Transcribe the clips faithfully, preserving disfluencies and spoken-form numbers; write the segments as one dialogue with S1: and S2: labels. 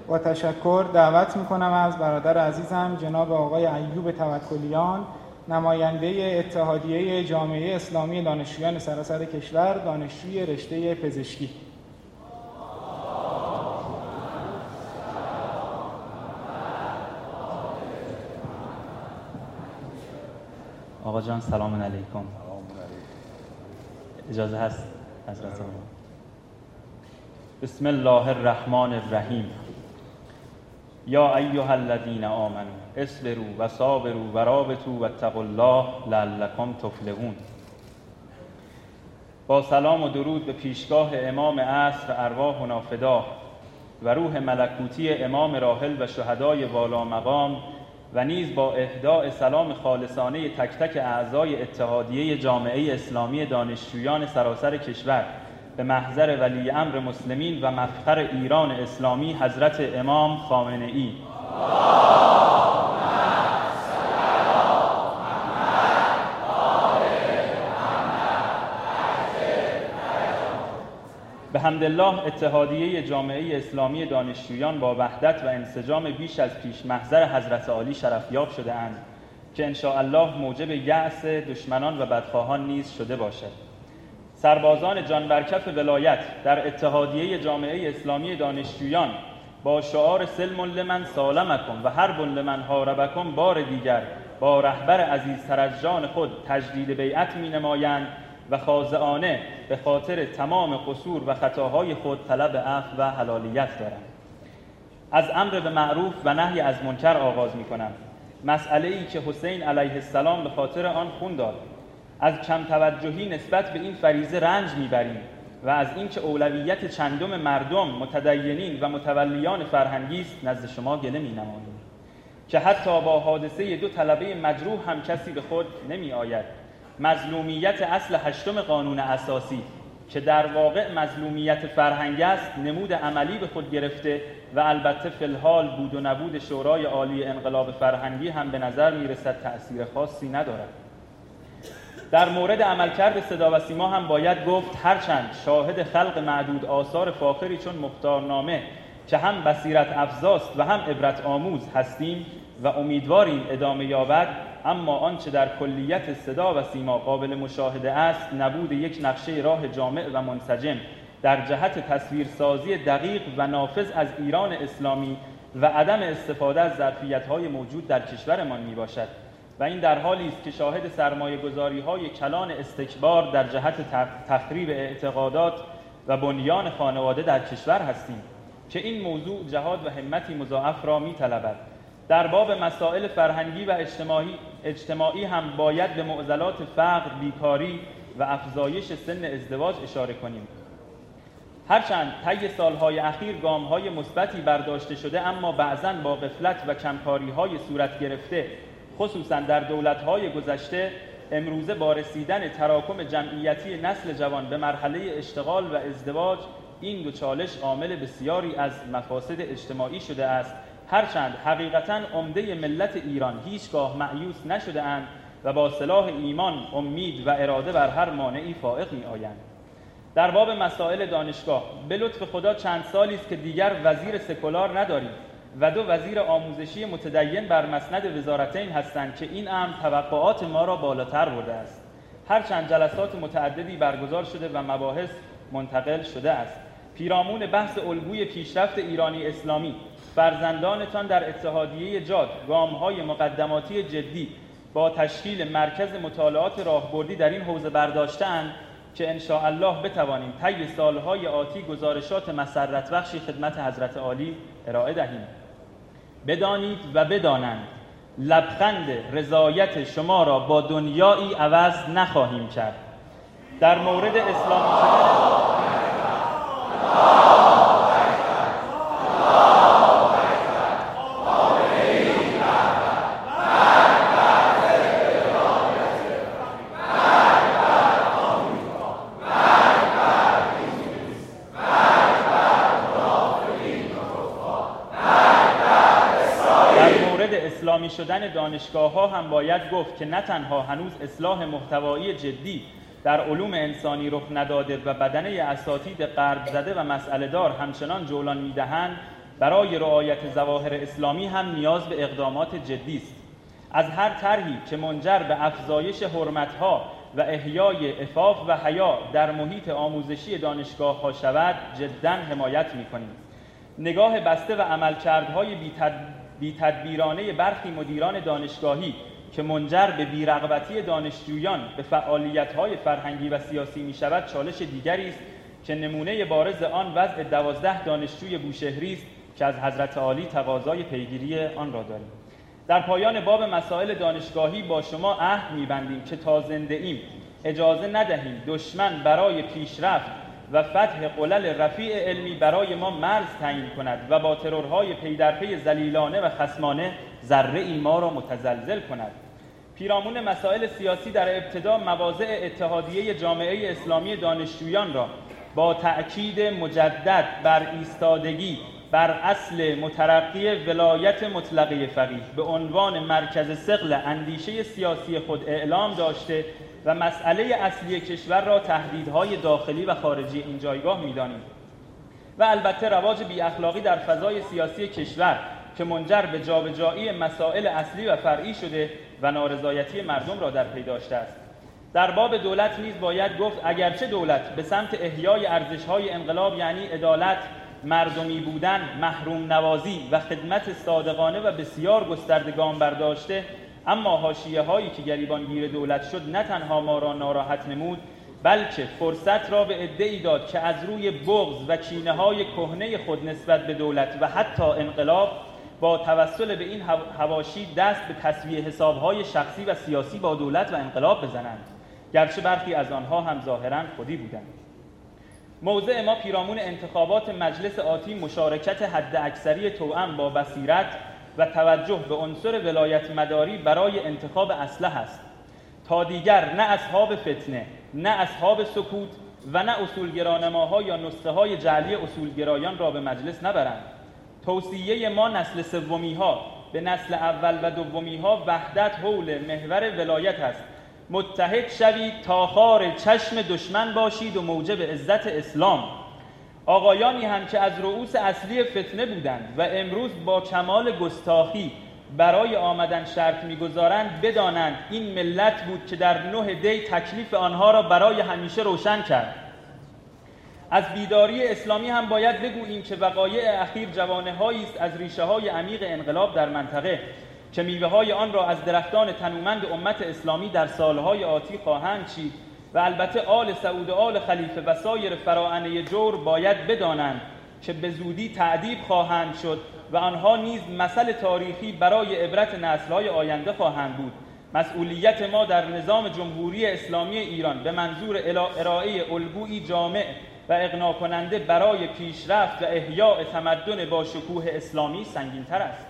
S1: با تشکر دعوت میکنم از برادر عزیزم جناب آقای ایوب توکلیان، نماینده اتحادیه جامعه اسلامی دانشجویان سراسر کشور، دانشجوی رشته پزشکی.
S2: آقا جان سلام علیکم. اجازه هست حضرت آقا؟ بسم الله الرحمن الرحیم. یا ایها الذین آمنوا اصبروا و صابروا و رابطوا واتقوا الله لعلکم تفلحون. با سلام و درود به پیشگاه امام عصر ارواحنا فدا و روح ملکوتی امام راحل و شهدای والا مقام و نیز با اهداء سلام خالصانه تک تک اعضای اتحادیه جامعه اسلامی دانشجویان سراسر کشور به محضر ولی امر مسلمین و مفخر ایران اسلامی حضرت امام خامنه ای. به حمدالله اتحادیه جامعه اسلامی دانشجویان با وحدت و انسجام بیش از پیش محضر حضرت عالی شرفیاب شده اند که انشاءالله موجب یأس دشمنان و بدخواهان نیز شده باشد. سربازان جانورکف ولایت در اتحادیه جامعه اسلامی دانشجویان با شعار سلم لمن سالمکم و حرب لمن حاربکم بار دیگر با رهبر عزیزتر از جان خود تجدید بیعت می نمایند و خاضعانه به خاطر تمام قصور و خطاهای خود طلب عفو و حلالیت دارند. از امر به معروف و نهی از منکر آغاز می کنم. مسئله ای که حسین علیه السلام به خاطر آن خون داد. از کم توجهی نسبت به این فریضه رنج میبریم و از اینکه اولویت چندم مردم متدینین و متولیان فرهنگی است نزد شما گله مینماییم که حتی با حادثه دو طلبه مجروح هم کسی به خود نمی آید. مظلومیت اصل هشتم قانون اساسی که در واقع مظلومیت فرهنگی است نمود عملی به خود گرفته و البته فی الحال بود و نبود شورای عالی انقلاب فرهنگی هم به نظر میرسد تأثیر خاصی ندارد. در مورد عملکرد صدا و سیما هم باید گفت هرچند شاهد خلق معدود آثار فاخری چون مختارنامه که هم بصیرت افزاست و هم عبرت آموز هستیم و امیدواریم ادامه یابد، اما آنچه در کلیت صدا و سیما قابل مشاهده است نبود یک نقشه راه جامع و منسجم در جهت تصویرسازی دقیق و نافذ از ایران اسلامی و عدم استفاده از ظرفیت‌های موجود در کشورمان میباشد و این در حالی است که شاهد سرمایه‌گذاری‌های کلان استکبار در جهت تخریب اعتقادات و بنیان خانواده در کشور هستیم که این موضوع جهاد و همتی مضاعف را می‌طلبد. در باب مسائل فرهنگی و اجتماعی اجتماعی هم باید به معضلات فقر، بیکاری و افزایش سن ازدواج اشاره کنیم. هرچند طی سالهای اخیر گام‌های مثبتی برداشته شده، اما بعضاً با غفلت و کمکاری‌های صورت گرفته خصوصاً در دولت‌های گذشته امروزه با رسیدن تراکم جمعیتی نسل جوان به مرحله اشتغال و ازدواج این دو چالش عامل بسیاری از مفاسد اجتماعی شده است، هرچند حقیقتاً عمده ملت ایران هیچگاه مأیوس نشده اند و با سلاح ایمان، امید و اراده بر هر مانعی فائق می‌آیند. در باب مسائل دانشگاه به لطف خدا چند سالی است که دیگر وزیر سکولار نداریم و دو وزیر آموزشی متدین بر مسند وزارتین هستند که این امر توقعات ما را بالاتر برده است. هرچند جلسات متعددی برگزار شده و مباحث منتقل شده است. پیرامون بحث الگوی پیشرفت ایرانی اسلامی، فرزندانتان در اتحادیه جاد گام‌های مقدماتی جدی با تشکیل مرکز مطالعات راهبردی در این حوزه برداشته‌اند که انشاءالله بتوانیم طی سالهای آتی گزارشات مسرت بخشی خدمت حضرت عالی ارائه دهیم. بدانید و بدانند لبخند رضایت شما را با دنیایی عوض نخواهیم کرد. در مورد اسلامی شدن اسلامی شدن دانشگاه‌ها هم باید گفت که نه تنها هنوز اصلاح محتوایی جدی در علوم انسانی رخ نداده و بدنه اساتید غرب زده و مسئله دار همچنان جولان می‌دهند، برای رعایت ظواهر اسلامی هم نیاز به اقدامات جدی است. از هر طرحی که منجر به افزایش حرمت‌ها و احیای عفاف و حیا در محیط آموزشی دانشگاه‌ها شود جداً حمایت می‌کنیم. نگاه بسته و عملکردهای بی‌تدبیرانه برخی مدیران دانشگاهی که منجر به بی‌رغبتی دانشجویان به فعالیت‌های فرهنگی و سیاسی می‌شود چالش دیگری است که نمونه بارز آن وضع دوازده دانشجوی بوشهری است که از حضرت عالی تقاضای پیگیری آن را داریم. در پایان باب مسائل دانشگاهی با شما عهد می‌بندیم که تا زنده ایم اجازه ندهیم دشمن برای پیشرفت و فتح قلل رفیع علمی برای ما مرز تعیین کند و با ترورهای پی در پی ذلیلانه و خصمانه ذره‌ای ما را متزلزل کند. پیرامون مسائل سیاسی در ابتدا مواضع اتحادیه جامعه اسلامی دانشجویان را با تأکید مجدد بر ایستادگی بر اصل مترقی ولایت مطلقه فقیه به عنوان مرکز ثقل اندیشه سیاسی خود اعلام داشته و مسئله اصلی کشور را تهدیدهای داخلی و خارجی این جایگاه می‌دانیم و البته رواج بی اخلاقی در فضای سیاسی کشور که منجر به جابجایی مسائل اصلی و فرعی شده و نارضایتی مردم را در پی داشته است. در باب دولت نیز باید گفت اگرچه دولت به سمت احیای ارزش‌های انقلاب یعنی عدالت، مردمی بودن، محروم نوازی و خدمت صادقانه و بسیار گسترده گام برداشته، اما حاشیه‌هایی که گریبانگیر دولت شد نه تنها ما را ناراحت نمود بلکه فرصت را به عده‌ای داد که از روی بغض و کینه‌های کهنه خود نسبت به دولت و حتی انقلاب با توسل به این حواشی دست به تسویه حساب‌های شخصی و سیاسی با دولت و انقلاب بزنند، گرچه برخی از آنها هم ظاهراً خودی بودند. موضع ما پیرامون انتخابات مجلس آتی مشارکت حداکثری توأم با بصیرت و توجه به عنصر ولایت مداری برای انتخاب اصلح است تا دیگر نه اصحاب فتنه، نه اصحاب سکوت و نه اصولگرانماها یا نسخه‌های جعلی اصولگرایان را به مجلس نبرند. توصیه ما نسل سومی‌ها به نسل اول و دومی‌ها وحدت حول محور ولایت است. متحد شوید تا خار چشم دشمن باشید و موجب عزت اسلام. آقایانی هم که از رؤوس اصلی فتنه بودند و امروز با کمال گستاخی برای آمدن شرط می‌گذارند بدانند این ملت بود که در نه دی تکلیف آنها را برای همیشه روشن کرد. از بیداری اسلامی هم باید بگوییم که وقایع اخیر جوانه‌هایی است از ریشه‌های عمیق انقلاب در منطقه که میوه‌های آن را از درختان تنومند امت اسلامی در سالهای آتی خواهند چید و البته آل سعود و آل خلیفه و سایر فراعنه جور باید بدانند که به زودی تعدیب خواهند شد و آنها نیز مثل تاریخی برای عبرت نسل‌های آینده خواهند بود. مسئولیت ما در نظام جمهوری اسلامی ایران به منظور ارائه الگویی جامع و اقناع کننده برای پیشرفت و احیاء تمدن با شکوه اسلامی سنگین‌تر است.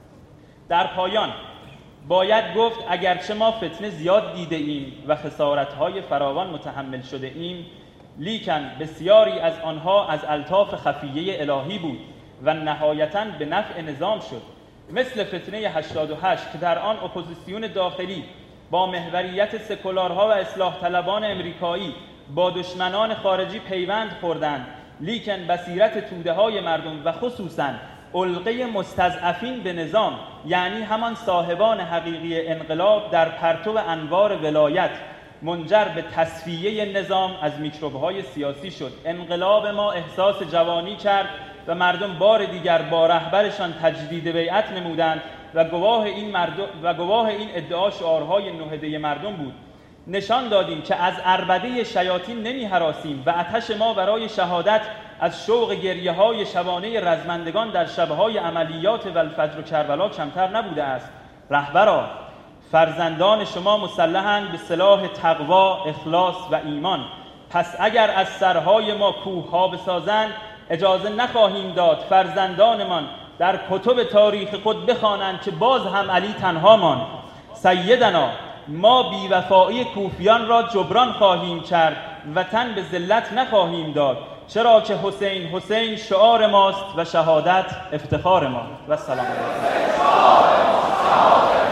S2: در پایان باید گفت اگرچه ما فتنه زیاد دیده ایم و خسارت‌های فراوان متحمل شده ایم، لیکن بسیاری از آنها از الطاف خفیه الهی بود و نهایتاً به نفع نظام شد، مثل فتنه هشتاد و هشت که در آن اپوزیسیون داخلی با محوریت سکولارها و اصلاح طلبان امریکایی با دشمنان خارجی پیوند خوردند، لیکن بصیرت توده‌های مردم و خصوصاً علقه مستضعفین به نظام یعنی همان صاحبان حقیقی انقلاب در پرتو انوار ولایت منجر به تصفیه نظام از میکروب‌های سیاسی شد. انقلاب ما احساس جوانی کرد و مردم بار دیگر با رهبرشان تجدید بیعت نمودند و گواه این مردم و گواه این ادعا شعارهای نهده مردم بود. نشان دادیم که از عربده شیاطین نمی هراسیم و آتش ما برای شهادت از شوق گریه های شبانه رزمندگان در شبهای عملیات والفجر و کربلا کمتر نبوده است. رهبرا، فرزندان شما مسلحند به سلاح تقوا، اخلاص و ایمان، پس اگر از سرهای ما کوه ها بسازند اجازه نخواهیم داد فرزندانمان در کتب تاریخ خود بخوانند که باز هم علی تنها ماند. سیدنا، ما بیوفایی کوفیان را جبران خواهیم کرد و تن به ذلت نخواهیم داد، چرا که حسین حسین شعار ماست و شهادت افتخار ما. و سلام علیکم.